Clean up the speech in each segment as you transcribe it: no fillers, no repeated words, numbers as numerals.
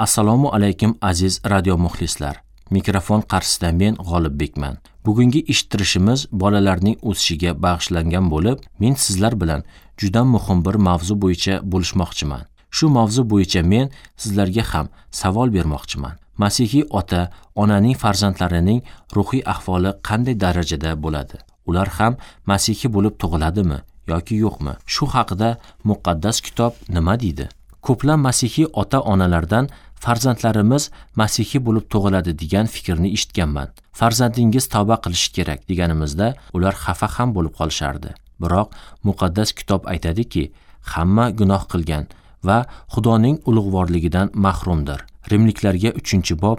Assalomu alaykum aziz radio muxlislar. Mikrofon qarshisida men G'olibbekman. Bugungi eshittirishimiz bolalarning o'sishiga bag'ishlangan bo'lib, men sizlar bilan juda muhim bir mavzu bo'yicha bo'lishmoqchiman. Shu mavzu bo'yicha men sizlarga ham savol bermoqchiman. Masihiy ota, onaning farzandlarining ruhiy ahvoli qanday darajada bo'ladi? Ular ham masihiy bo'lib tug'iladimi yoki yo'qmi? Shu haqida muqaddas kitob nima deydi? Ko'plab masihiy ota-onalardan farzandlarimiz masihiy bo'lib tug'iladi degan fikrni eshitganman. Farzandingiz tavba qilishi kerak deganimizda ular xafa ham bo'lib qolishardi. Biroq muqaddas kitob aytadiki, hamma gunoh qilgan va Xudoning ulug'vorligidan mahrumdir. Rimliklarga 3-bob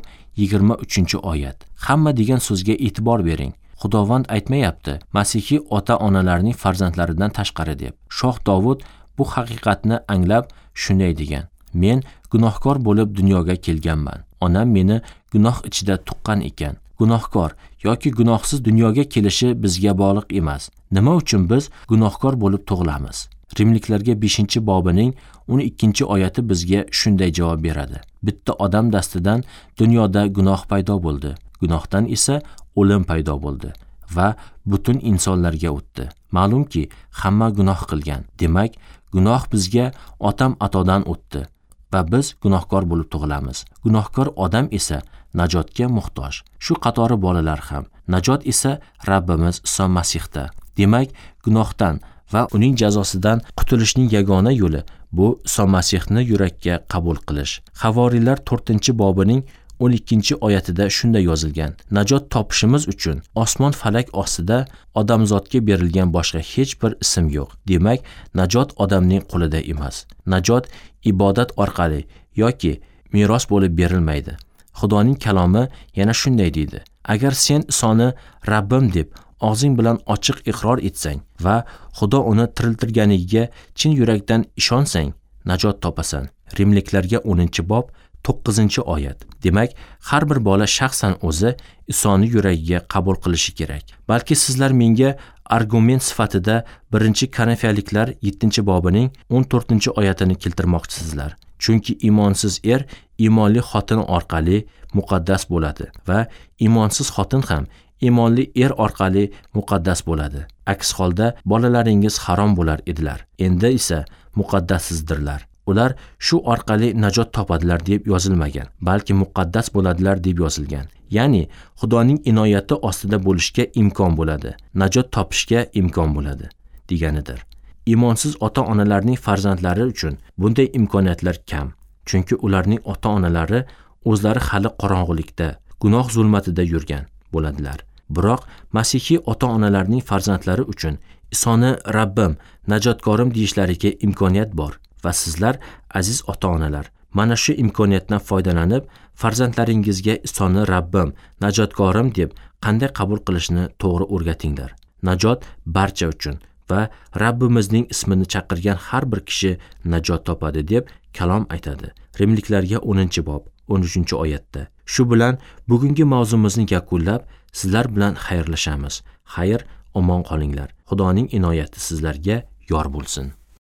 23-oyat. Hamma degan so'zga e'tibor bering. Xudovand aytmayapti, masihiy ota-onalarning farzandlaridan tashqari deb. Shoh Dovud bu haqiqatni anglab shunday degan: Men gunohkor bo'lib dunyoga kelganman. Onam meni gunoh ichida tuqqan ekan. Gunohkor yoki gunohsiz dunyoga kelishi bizga bog'liq emas. Nima uchun biz gunohkor bo'lib tug'ilamiz? Rimliklarga 5-bobining 12-oyati bizga shunday javob beradi. Bitta odam dastidan dunyoda gunoh paydo bo'ldi. Gunohdan esa o'lim paydo bo'ldi va butun insonlarga o'tdi. Ma'lumki, hamma gunoh qilgan. Demak, gunoh bizga otam atodan o'tdi va biz gunohkor bo'lib tug'ilamiz. Gunohkor odam esa najotga muhtoj. Shu qatori bolalar ham. Najot esa Rabbimiz Iso Masihda. Demak, gunohdan va uning jazosidan qutulishning yagona yo'li bu Iso Masihni yurakka qabul qilish. Havoriylar 4-bobining 12-oyatida shunday yozilgan: Najot topishimiz uchun osmon falak ostida odamzodga berilgan boshqa hech bir ism yo'q. Demak, najot odamning qo'lida emas. Najot ibodat orqali yoki meros bo'lib berilmaydi. Xudoning kalomi yana shunday deydi: Agar sen Isoni Rabbim deb og'zing bilan ochiq iqror etsang va Xudo uni tiriltirganiga chin yurakdan ishonsang, najot topasan. Rimliklarga 10-bob 9-oyat. Demak, har bir bola shaxsan o'zi Isoni yuragiga qabul qilishi kerak. Balki sizlar menga argument sifatida 1-Korinfiyaliklar 7-bobining 14-oyatini keltirmoqchisizlar. Chunki imonsiz iymonli xotin orqali muqaddas bo'ladi va imonsiz xotin ham iymonli orqali muqaddas bo'ladi. Aks holda bolalaringiz harom bo'lar edilar. Endi esa muqaddassizdirlar. Ular shu orqali najot topadilar deb yozilmagan, balki muqaddas bo'ladilar deb yozilgan. Ya'ni Xudoning inoyati ostida bo'lishga imkon bo'ladi, najot topishga imkon bo'ladi deganidir. Imonsiz ota-onalarning farzandlari uchun bunday imkoniyatlar kam, chunki ularning ota-onalari o'zlari hali qorong'ulikda, gunoh zulmatida yurgan bo'ladilar. Biroq masihiy ota-onalarning farzandlari uchun Isoni Rabbim, najotkorim deyishlariga imkoniyat bor. Va sizlar, aziz ota-onalar, mana shu imkoniyatdan foydalanib, farzandlaringizga Isoni Rabbim, najotkorim deb qanday qabul qilishni to'g'ri o'rgatinglar. Najot barcha uchun va Rabbimizning ismini chaqirgan har bir kishi najot topadi deb kalom aytadi. Rimliklarga 10-bob 13-oyatda. Shu bilan bugungi mavzumizni yakunlab, sizlar bilan xayrlashamiz. Xayr, omon qolinglar. Xudoning inoyati sizlarga yor bo'lsin.